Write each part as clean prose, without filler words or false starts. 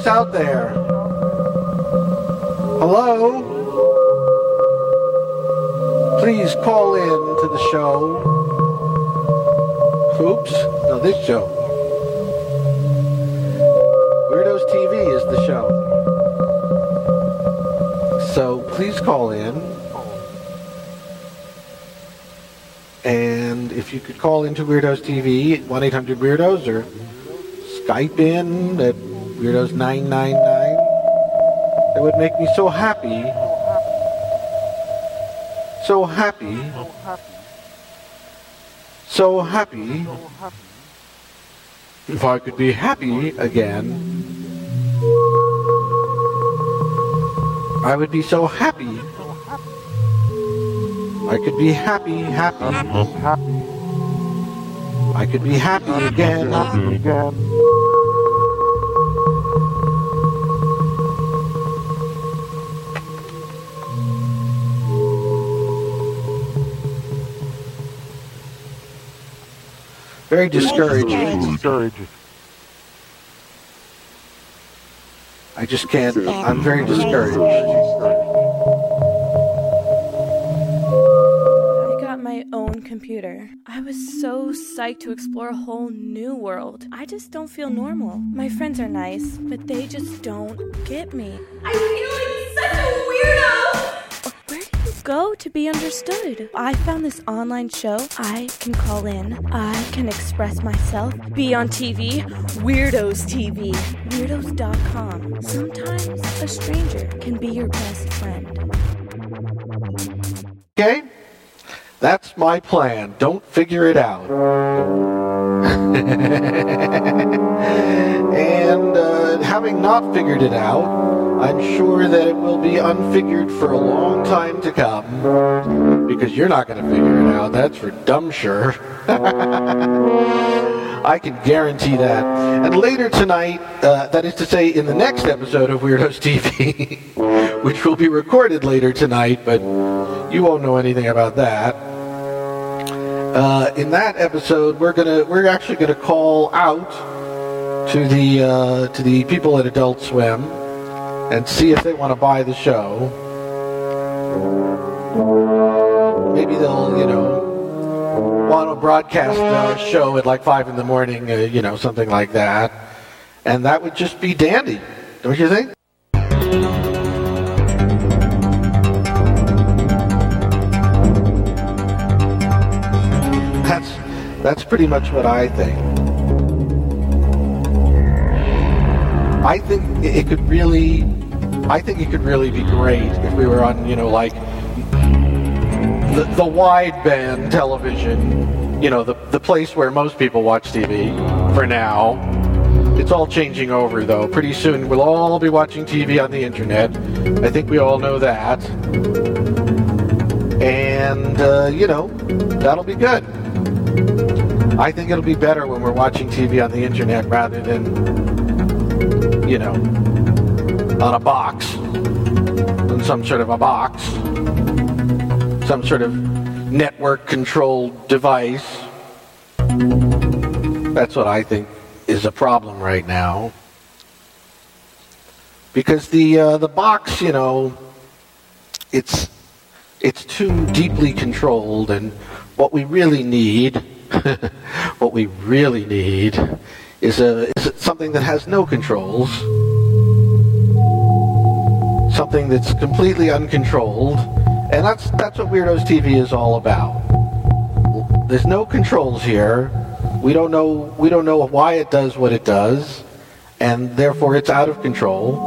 Who's out there? Hello? Please call in to the show. Oops. No, this show. Weirdos TV is the show. So please call in. And if you could call into Weirdos TV, 1-800-WEIRDOS, or Skype in at Weirdos999, it would make me so happy. So happy. So happy. If I could be happy again, I would be so happy. I could be happy. I could be happy again. Very discouraging. I just can't. I'm very discouraged. I got my own computer. I was so psyched to explore a whole new world. I just don't feel normal. My friends are nice, but they just don't get me. I feel like such a weirdo! Where do you go to be understood? I found this online show. I can call in. I can express myself. Be on TV. Weirdos TV. Weirdos.com. Sometimes a stranger can be your best friend. Okay? That's my plan. Don't figure it out. And having not figured it out, I'm sure that it will be unfigured for a long time to come. Because you're not going to figure it out. That's for dumb sure. I can guarantee that. And later tonight, that is to say in the next episode of Weirdos TV, which will be recorded later tonight, but you won't know anything about that. In that episode, we're actually gonna call out to the people at Adult Swim and see if they want to buy the show. Maybe they'll, want to broadcast our show at like 5 in the morning, something like that. And that would just be dandy, don't you think? That's pretty much what I think. I think it could really be great if we were on, like the wideband television, the place where most people watch TV for now. It's all changing over, though. Pretty soon we'll all be watching TV on the internet. I think we all know that. And, that'll be good. I think it'll be better when we're watching TV on the internet rather than, on a box. On some sort of a box. Some sort of network-controlled device. That's what I think is a problem right now. Because the box, it's too deeply controlled, and what we really need is something that has no controls, something that's completely uncontrolled, and that's what Weirdos TV is all about. There's no controls here. We don't know why it does what it does, and therefore it's out of control,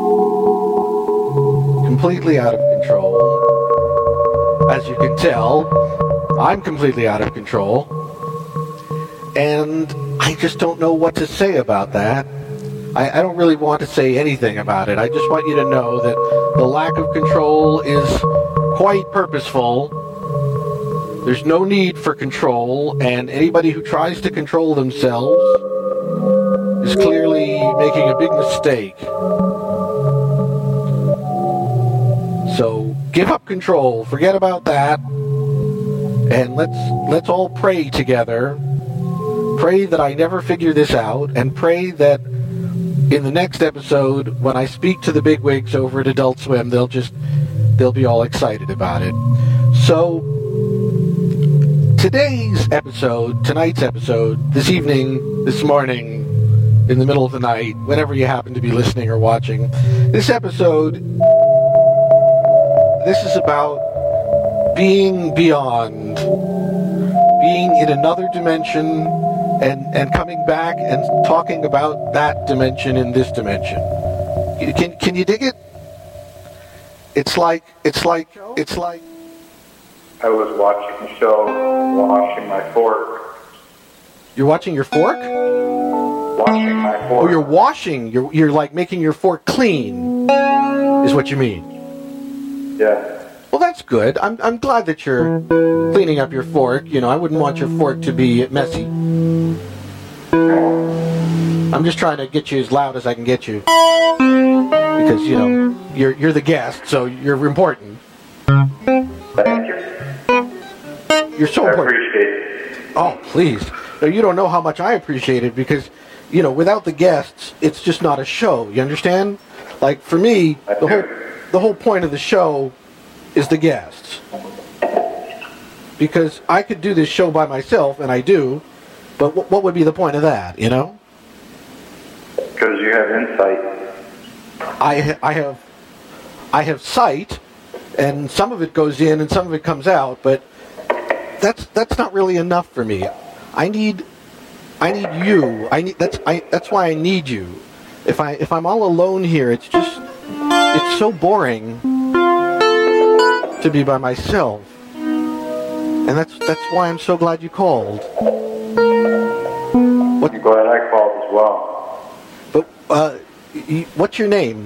completely out of control. As you can tell, I'm completely out of control. And I just don't know what to say about that. I don't really want to say anything about it. I just want you to know that the lack of control is quite purposeful. There's no need for control, and anybody who tries to control themselves is clearly making a big mistake. So give up control, forget about that, and let's all pray together. Pray that I never figure this out, and pray that in the next episode, when I speak to the bigwigs over at Adult Swim, they'll be all excited about it. So, tonight's episode, this evening, this morning, in the middle of the night, whenever you happen to be listening or watching, this episode, this is about being beyond, being in another dimension, and coming back and talking about that dimension in this dimension. Can you dig it? It's like I was watching the show, washing my fork. You're watching your fork? Washing my fork. Oh, you're washing. You're like making your fork clean, is what you mean. Yeah. Well, that's good. I'm glad that you're cleaning up your fork. You know, I wouldn't want your fork to be messy. I'm just trying to get you as loud as I can get you. Because, you know, you're the guest, so you're important. Thank you. You're so I important. appreciate it. Oh, please. No, you don't know how much I appreciate it because, you know, without the guests, it's just not a show. You understand? Like, for me, the whole point of the show is the guests. Because I could do this show by myself, and I do, but what would be the point of that, you know? Because you have insight. I have sight, and some of it goes in and some of it comes out, but that's not really enough for me. I need you. That's why I need you. If I'm all alone here, it's so boring to be by myself. And that's why I'm so glad you called. I'm glad I called as well. But what's your name?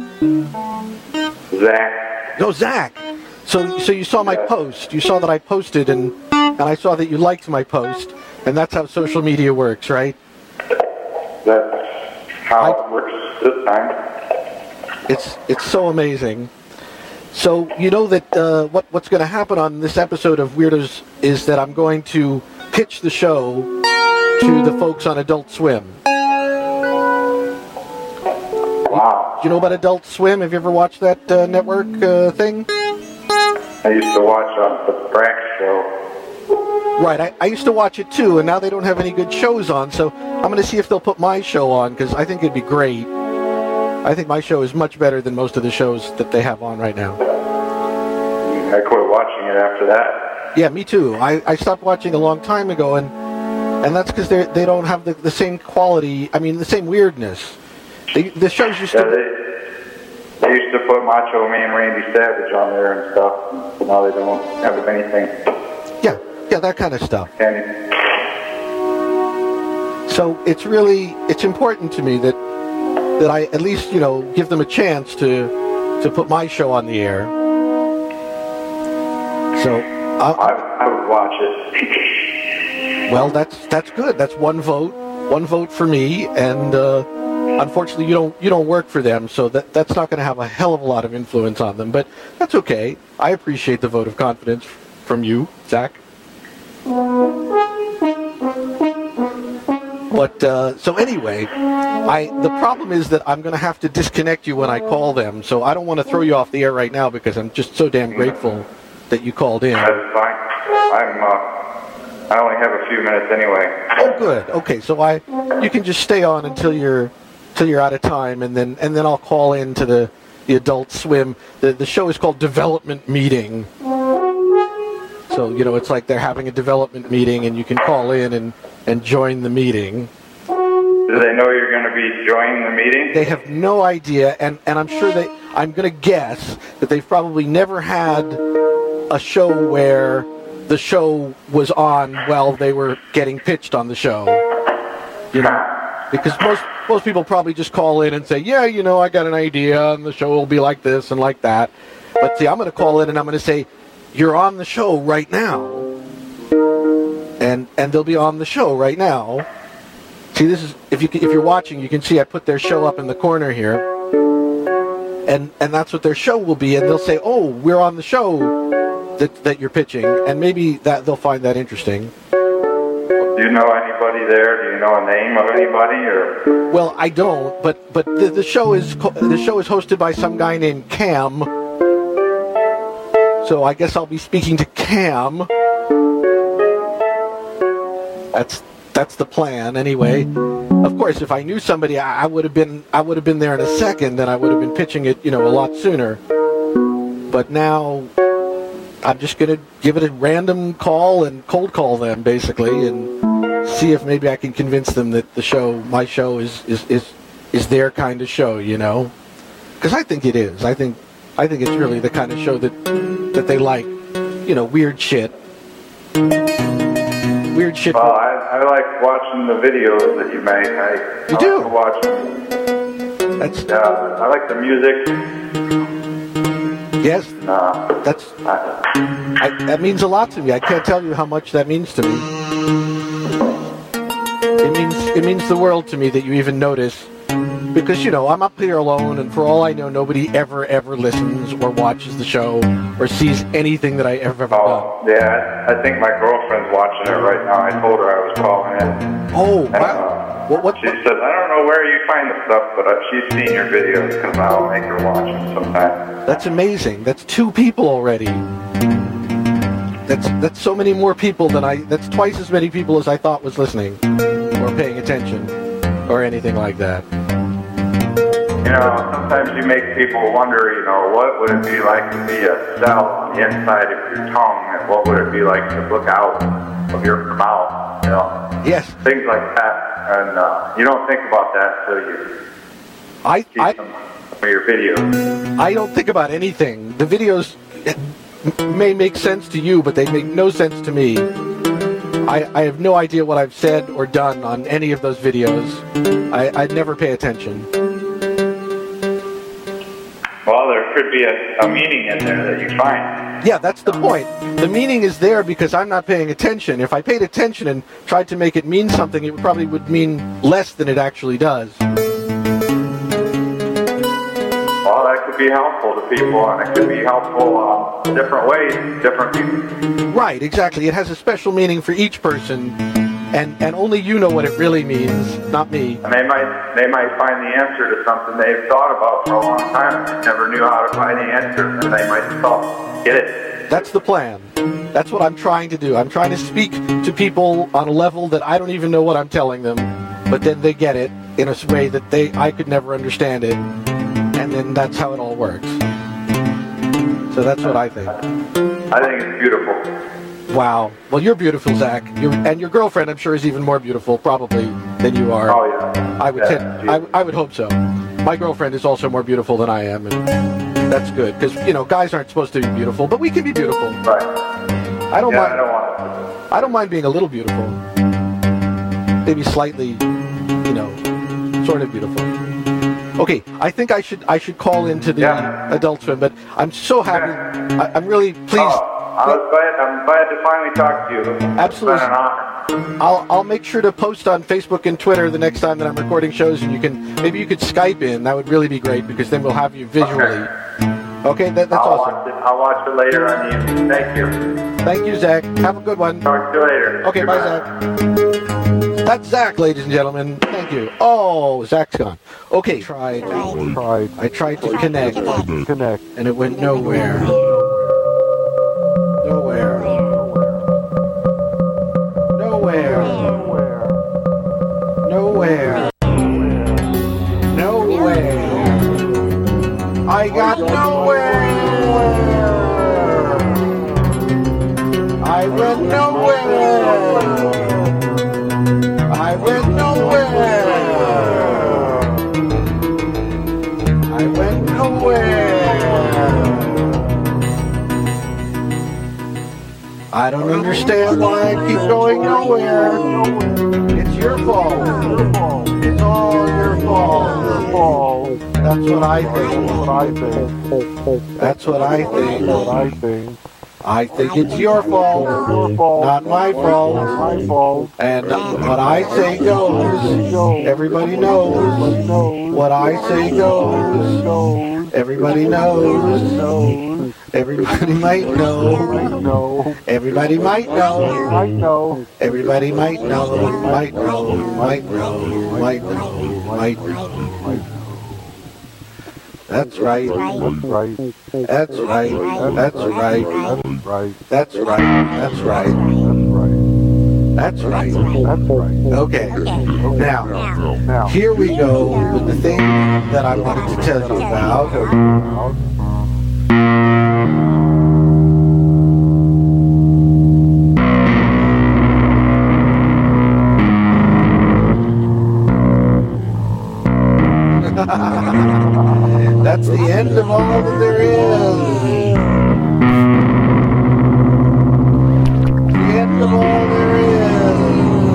Zach. No, Zach. So you saw my post. You saw that I posted, and I saw that you liked my post, and that's how social media works, right? That's how it works this time. It's so amazing. So you know that what's going to happen on this episode of Weirdos is that I'm going to pitch the show to the folks on Adult Swim. Wow. Do you know about Adult Swim? Have you ever watched that network thing? I used to watch the Brack show. Right, I used to watch it too, and now they don't have any good shows on, so I'm going to see if they'll put my show on, because I think it'd be great. I think my show is much better than most of the shows that they have on right now. I quit watching it after that. Yeah, me too. I stopped watching a long time ago, and that's because they don't have the same quality, I mean, the same weirdness. The shows used to... They used to put Macho Man Randy Savage on there and stuff. Now they don't have anything. Yeah, that kind of stuff. Anything. So it's important to me that I at least, you know, give them a chance to put my show on the air. So I would watch it. Well, that's good. That's one vote for me, and unfortunately you don't work for them, so that's not going to have a hell of a lot of influence on them. But that's okay. I appreciate the vote of confidence from you, Zach. But so anyway, the problem is that I'm going to have to disconnect you when I call them. So I don't want to throw you off the air right now because I'm just so damn grateful that you called in. That's fine. I only have a few minutes anyway. Oh, good. Okay, so you can just stay on until you're out of time, and then I'll call in to the Adult Swim. The show is called Development Meeting. So, you know, it's like they're having a development meeting, and you can call in and join the meeting. Do they know you're going to be joining the meeting? They have no idea, and I'm sure I'm going to guess that they've probably never had a show where the show was on while they were getting pitched on the show. You know, because most people probably just call in and say, yeah, you know, I got an idea, and the show will be like this and like that. But see, I'm going to call in and I'm going to say, you're on the show right now. And they'll be on the show right now. See, this is if you're watching, you can see I put their show up in the corner here. And that's what their show will be, and they'll say, "Oh, we're on the show that you're pitching," and maybe that they'll find that interesting. Do you know anybody anybody there? Do you know a name of anybody, or? Well, I don't, but the show is hosted by some guy named Cam. So I guess I'll be speaking to Cam. That's the plan, anyway. Of course, if I knew somebody, I would have been there in a second, and I would have been pitching it, a lot sooner. But now, I'm just gonna give it a random call and cold call them, basically, and see if maybe I can convince them that my show is their kind of show, Because I think it is. I think it's really the kind of show that they like, weird shit. Weird shit. Well, I like watching the videos that you make. I do? Like to watch them. I like the music. Yes, that means a lot to me. I can't tell you how much that means to me. It means the world to me that you even notice, because I'm up here alone, and for all I know, nobody ever listens or watches the show or sees anything that I ever done. Yeah, I think my girlfriend's watching it right now. I told her I was calling in. Oh, wow. She says, I don't know where you find the stuff, but she's seen your videos because I'll make her watch them sometime. That's amazing. That's 2 people already. That's so many more people that's twice as many people as I thought was listening or paying attention or anything like that. Sometimes you make people wonder, what would it be like to be a cell on the inside of your tongue, and what would it be like to look out of your mouth, Yes. Things like that. And you don't think about that until you see some of your videos. I don't think about anything. The videos may make sense to you, but they make no sense to me. I have no idea what I've said or done on any of those videos. I'd never pay attention. Well, there could be a meaning in there that you find. Yeah, that's the point. The meaning is there because I'm not paying attention. If I paid attention and tried to make it mean something, it probably would mean less than it actually does. Well, that could be helpful to people, and it could be helpful different ways to different people. Right, exactly. It has a special meaning for each person, and only you know what it really means, not me. And they might find the answer to something they've thought about for a long time, and they never knew how to find the answer, and they might get it. That's the plan. That's what I'm trying to do. I'm trying to speak to people on a level that I don't even know what I'm telling them, but then they get it in a way that I could never understand it, and then that's how it all works. So that's what I think. I think it's beautiful. Wow. Well, you're beautiful, Zach. And your girlfriend, I'm sure, is even more beautiful, probably, than you are. Oh, yeah. I would hope so. My girlfriend is also more beautiful than I am, and that's good, because, guys aren't supposed to be beautiful, but we can be beautiful. Right. I don't mind. I don't mind being a little beautiful. Maybe slightly, sort of beautiful. Okay, I think I should call into the Adult Swim, but I'm so happy. I'm really pleased. I'm glad to finally talk to you. Absolutely. It's been an honor. I'll make sure to post on Facebook and Twitter the next time that I'm recording shows, and maybe you could Skype in. That would really be great, because then we'll have you visually. Okay, that's awesome. I'll watch it later on the evening. Thank you. Thank you, Zach. Have a good one. Talk to you later. Okay, bye, Zach. That's Zach, ladies and gentlemen. Thank you. Oh, Zach's gone. Okay. I tried to connect, and it went nowhere. Nowhere. I got nowhere. I went nowhere. I went nowhere. I went nowhere. I don't understand why I keep going nowhere. It's your fault. It's all your fault. That's what I think. That's what I think. I think it's your fault, not my fault. And what I say goes. Everybody knows. What I say goes. Everybody knows. Everybody might know. Everybody might know. Everybody might know. Might know. Might know. Might know. Might know. That's right. That's right. That's right. That's right. That's right. That's right. That's right. That's right. Okay. Now, here we go with the thing that I wanted to tell you about. That's the end of all that there is. The end of all there is.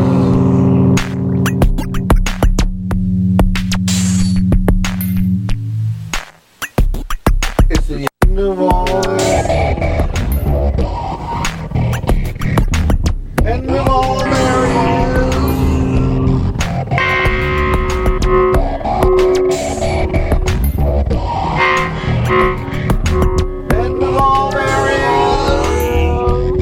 It's the end of all there is. End of all there is. End of all there is.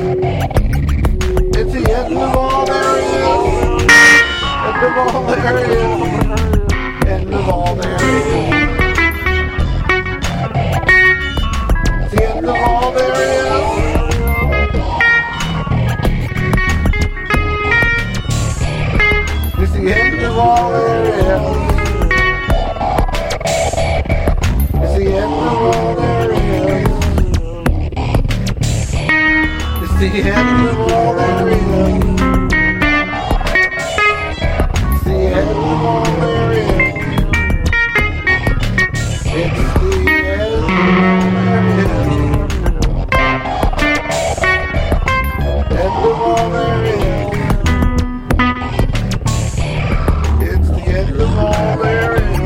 It's the end of all there is. End of all there is. End of all there is. It's the end of all there is. It's the end of all there is. It's the end of all there is. It's the end of all there is. It's the end of all there is. It's the end of all there is. It's the end of all there is.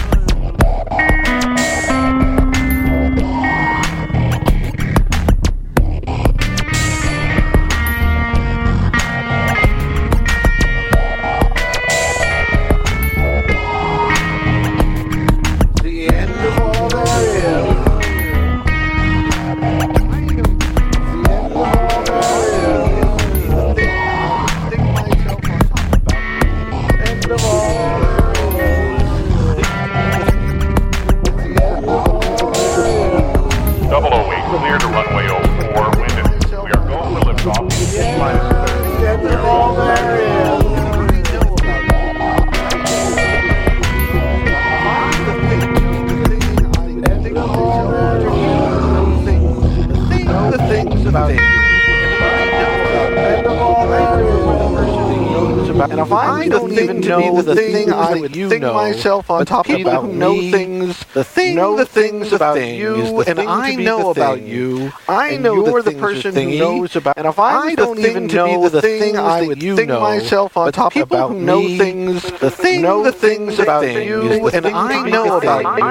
And if I don't even know the thing I would think myself on top about who know things, the things about you, and I know about you. I know you're the person who knows about. And if I don't even know the thing I would think myself on top about who know things, the things about you, and I know about you.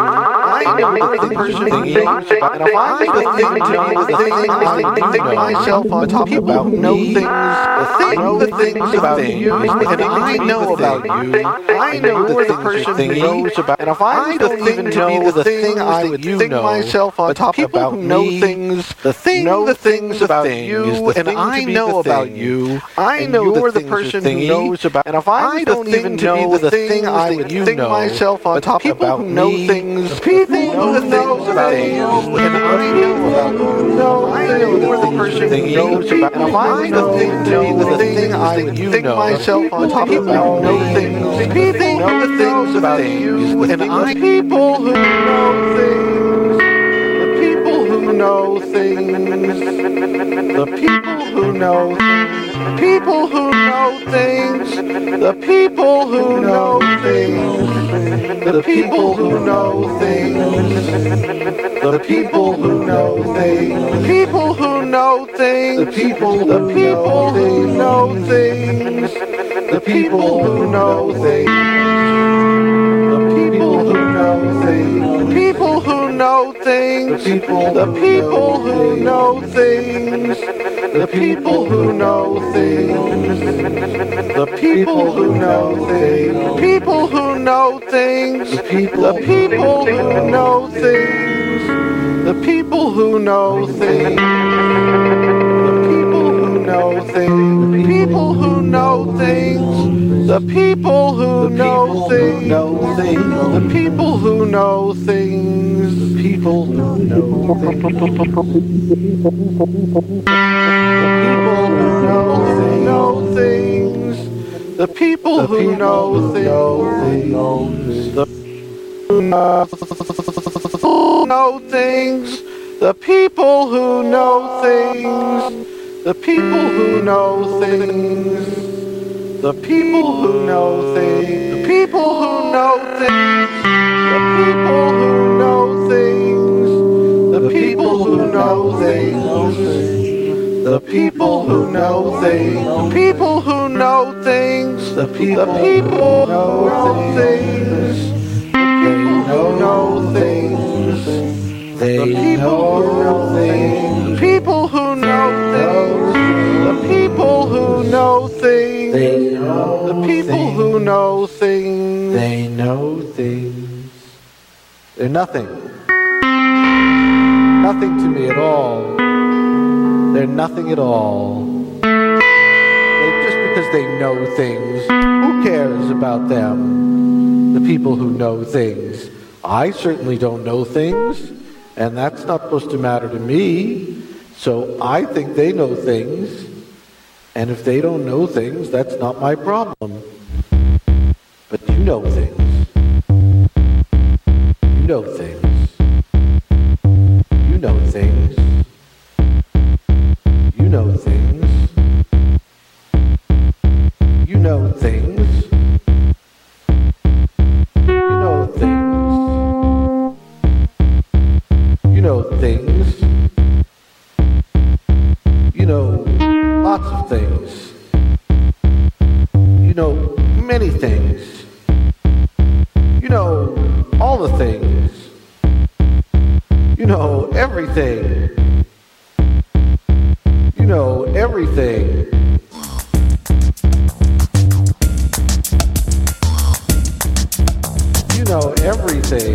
I know the person who knows about. And if I don't even know the thing I would think myself on top about who know things, the things about you. And I know about you. I know the person who knows about. And if I don't even know the thing I would think myself on top about who know things, the things about you, and I know about you. I know you're the person who knows about. And if I don't even know the thing I would think myself on top about who know things, people who know about you, and I know about you. I know you're the person who knows about. And if I don't even know the thing I would think myself on top about know things, people know the things about you, and I people who know things, the people who know things, the people who know things, people who know things, the people who know things, the people who know things, the people who know things, people who know things, the people who know things. The people who know things. The people who know things. The people who know things. people, the people who know things, the people who know things, the people who know things, people who know things, the people who know things, the people who know things, the people who know things, people who know things, the people who know things, the people who know things, the people who know things, the people who know things, the know things, the people who know things, the people who know things, the people who know things, the people who know things, the people who know things, the people who know things, the people who know things, the people who know things, the people who know things, they know things, they know things, the people who know things, the people who know things, the people who know things, they know things. They're nothing to me at all. They're nothing at all. Just because they know things, who cares about them? The people who know things. I certainly don't know things, and that's not supposed to matter to me. So I think they know things, and if they don't know things, that's not my problem. But you know things. You know things. You know things. You know things. You know things. You know things. You know things. You know lots of things. You know many things. You know all the things. You know everything. You know everything. You know everything.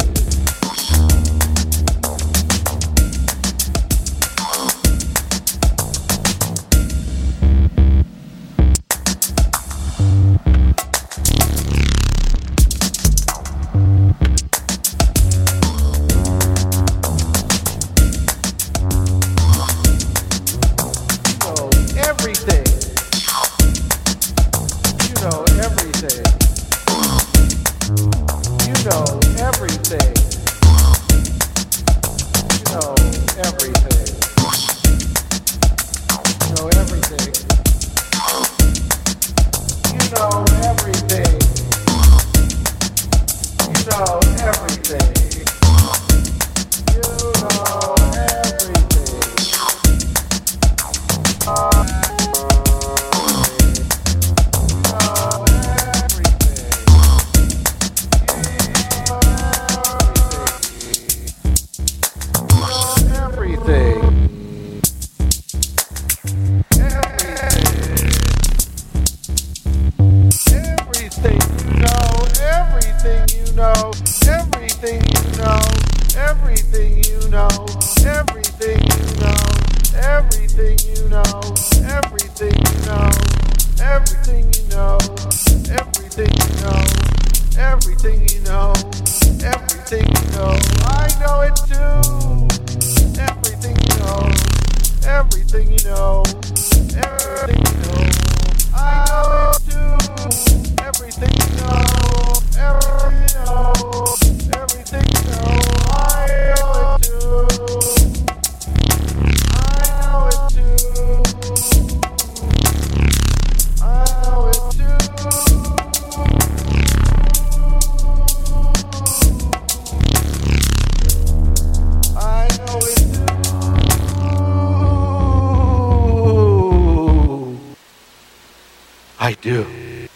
I do.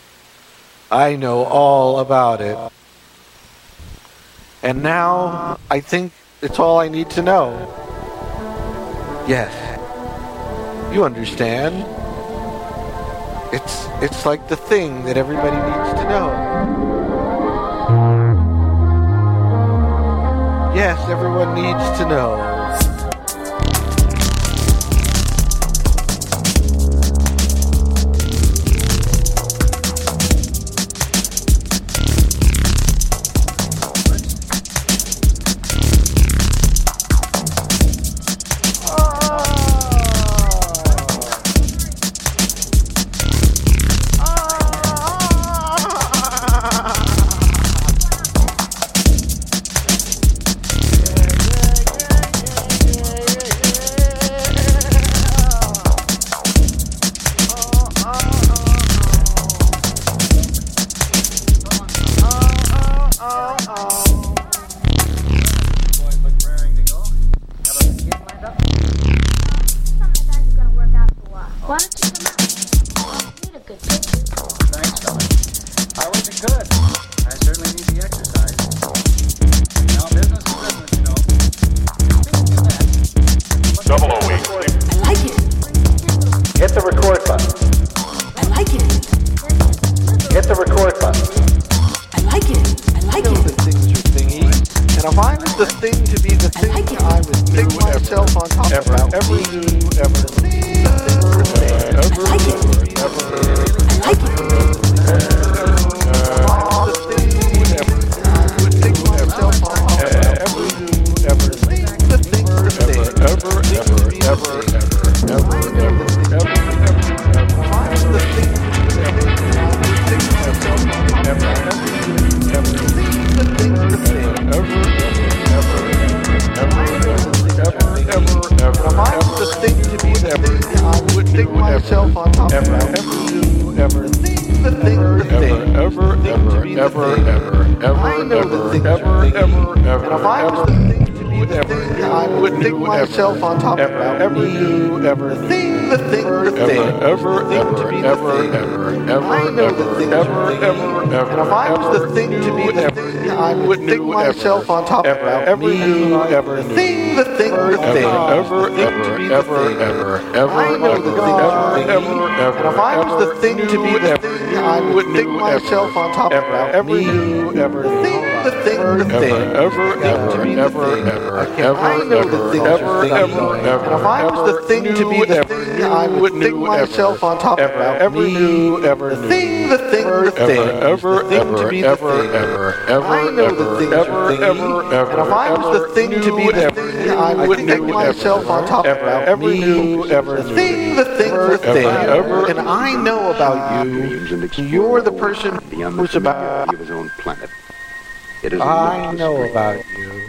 I know all about it. And now I think It's all I need to know. Yes. You understand. It's like the thing that everybody needs to know. Yes, everyone needs to know. Why don't you come out? You need a good picture. Thanks, Tommy. I wasn't good. I certainly need the exercise. Now, business is business, you know. Speaking of that, Double O week. I like it. hit the record button. I like it. Hit the record button. I like it. I like I know it. that things are thingy, and if I was the thing to be the thing, like it. I would pick myself on top of it. I like it. I like it. Myself on top of it. The thing, the thing, the thing. I know the things are thingy. And if I was the thing to be the thing, I would pick myself on top of it. The thing, the thing, the thing. The thing to be the thing. I know the things are thingy. And if I was the thing to be the thing, I would pick myself on top of it. The thing, the thing, the thing. The thing to be the thing. I know the things are thingy. And if I was the thing to be the thing, I would pick myself on top of it. The thing, the thing, the thing. The thing to be the thing. I know the things are thingy. And if I was the thing to be the thing, I would pick myself on top of it. The thing, the thing, the thing. The thing to be the thing. I know the things are thingy. And if I was the thing to be the thing, I would pick myself on top of it. The thing, the thing, the thing. And I know about you. You're the person who's about. of his own planet. It is I know about you.